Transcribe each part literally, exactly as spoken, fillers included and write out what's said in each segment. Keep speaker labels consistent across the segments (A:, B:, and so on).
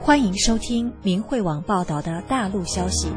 A: 欢迎收听明慧网报道的大陆消息。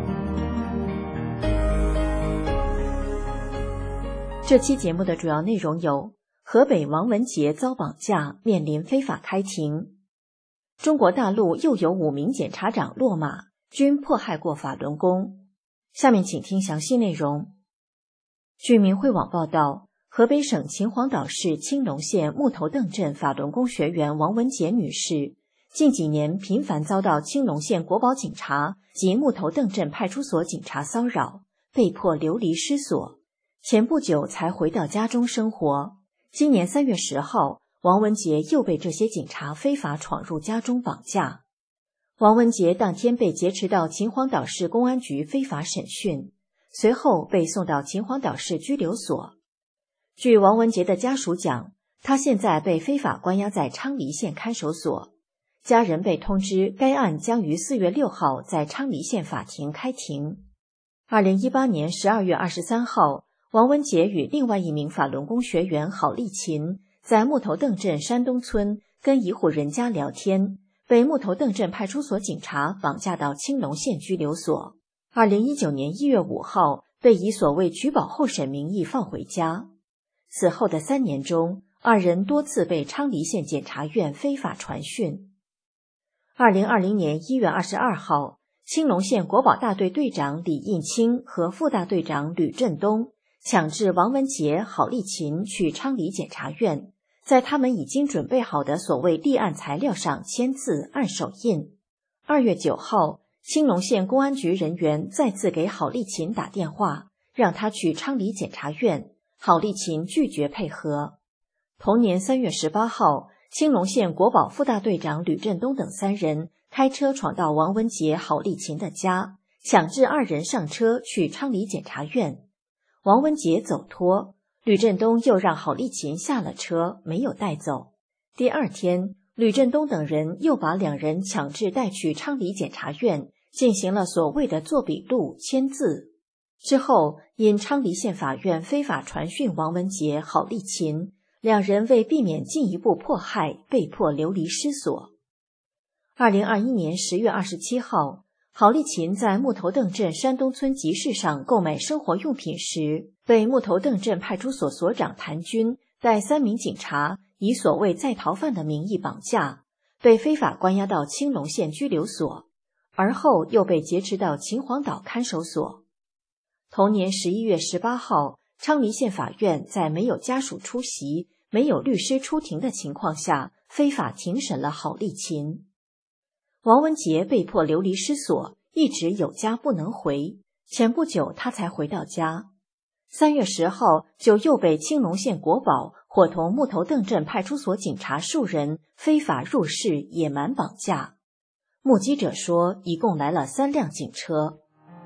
A: 这期节目的主要内容有：河北王文杰遭绑架，面临非法开庭；中国大陆又有五名检察长落马，均迫害过法轮功。下面请听详细内容。据明慧网报道，河北省秦皇岛市青龙县木头邓镇法轮功学员王文杰女士，近几年频繁遭到青龙县国保警察及木头邓镇派出所警察骚扰，被迫流离失所。前不久才回到家中生活。今年三月十号，王文杰又被这些警察非法闯入家中绑架。王文杰当天被劫持到秦皇岛市公安局非法审讯，随后被送到秦皇岛市拘留所。据王文杰的家属讲，他现在被非法关押在昌黎县看守所。家人被通知，该案将于四月六号在昌黎县法庭开庭。二零一八年十二月二十三号，王文杰与另外一名法轮功学员郝丽琴在木头邓镇山东村跟一户人家聊天，被木头邓镇派出所警察绑架到青龙县拘留所。二零一九年一月五号，被以所谓取保候审名义放回家。此后的三年中，二人多次被昌黎县检察院非法传讯。二零二零年一月二十二号，青龙县国保大队队长李应清和副大队长吕振东强制王文杰、郝丽琴去昌黎检察院，在他们已经准备好的所谓立案材料上签字按手印。二月九号，青龙县公安局人员再次给郝丽琴打电话，让她去昌黎检察院，郝丽琴拒绝配合。同年三月十八号，青龙县国保副大队长吕振东等三人开车闯到王文杰、郝丽琴的家，强制二人上车去昌黎检察院。王文杰走脱，吕振东又让郝丽琴下了车，没有带走。第二天，吕振东等人又把两人强制带去昌黎检察院，进行了所谓的做笔录、签字。之后，因昌黎县法院非法传讯王文杰、郝丽琴，两人为避免进一步迫害，被迫流离失所。二零二一年十月二十七号，郝丽琴在木头邓镇山东村集市上购买生活用品时，被木头邓镇派出所所长谭军带三名警察以所谓在逃犯的名义绑架，被非法关押到青龙县拘留所，而后又被劫持到秦皇岛看守所。同年十一月十八号，昌黎县法院在没有家属出席、没有律师出庭的情况下，非法庭审了郝丽琴。王文杰被迫流离失所，一直有家不能回，前不久他才回到家。三月十号，就又被青龙县国保伙同木头邓镇派出所警察数人非法入室野蛮绑架。目击者说，一共来了三辆警车。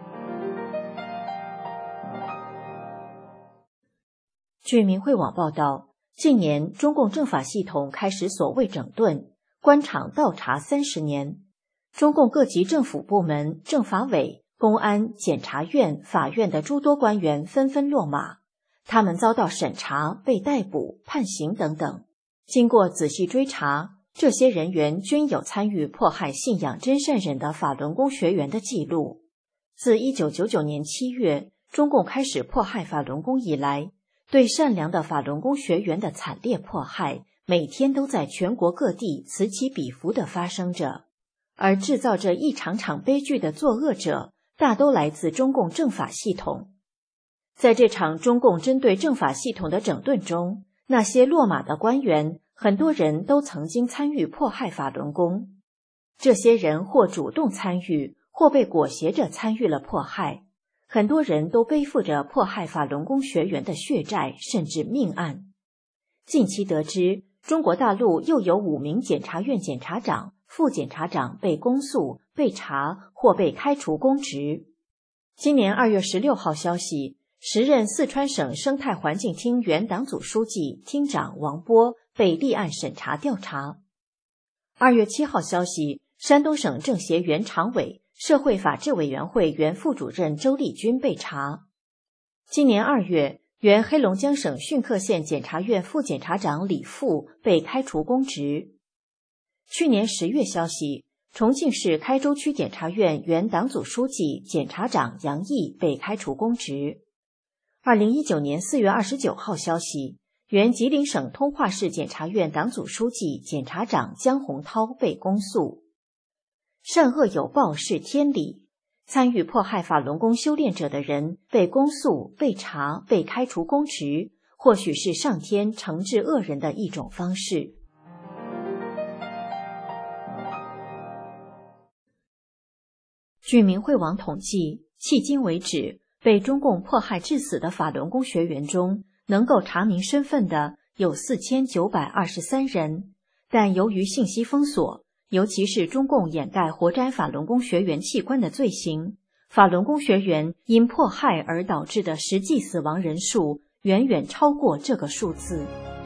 A: 据明慧网报道，近年中共政法系统开始所谓整顿，官场倒查三十年。中共各级政府部门、政法委、公安、检察院、法院的诸多官员纷纷落马，他们遭到审查、被逮捕、判刑等等。经过仔细追查，这些人员均有参与迫害信仰真善忍的法轮功学员的记录。自一九九九年七月，中共开始迫害法轮功以来，对善良的法轮功学员的惨烈迫害，每天都在全国各地此起彼伏地发生着。而制造着一场场悲剧的作恶者，大都来自中共政法系统。在这场中共针对政法系统的整顿中，那些落马的官员，很多人都曾经参与迫害法轮功。这些人或主动参与，或被裹挟着参与了迫害。很多人都背负着迫害法轮功学员的血债，甚至命案。近期得知，中国大陆又有五名检察院检察长、副检察长被公诉、被查或被开除公职。今年二月十六号消息，时任四川省生态环境厅原党组书记、厅长王波被立案审查调查。二月七号消息，山东省政协原常委、社会法制委员会原副主任周立军被查。今年二月，原黑龙江省浚克县检察院副检察长李富被开除公职。去年十月消息， 重庆市开州区检察院原党组书记、检察长杨毅被开除公职。二零一九年四月二十九号消息，原吉林省通化市检察院党组书记、检察长江洪涛被公诉。善恶有报是天理，参与迫害法轮功修炼者的人被公诉、被查、被开除公职，或许是上天惩治恶人的一种方式。据明慧网统计，迄今为止，被中共迫害致死的法轮功学员中，能够查明身份的有四千九百二十三人，但由于信息封锁，尤其是中共掩盖活摘法轮功学员器官的罪行，法轮功学员因迫害而导致的实际死亡人数远远超过这个数字。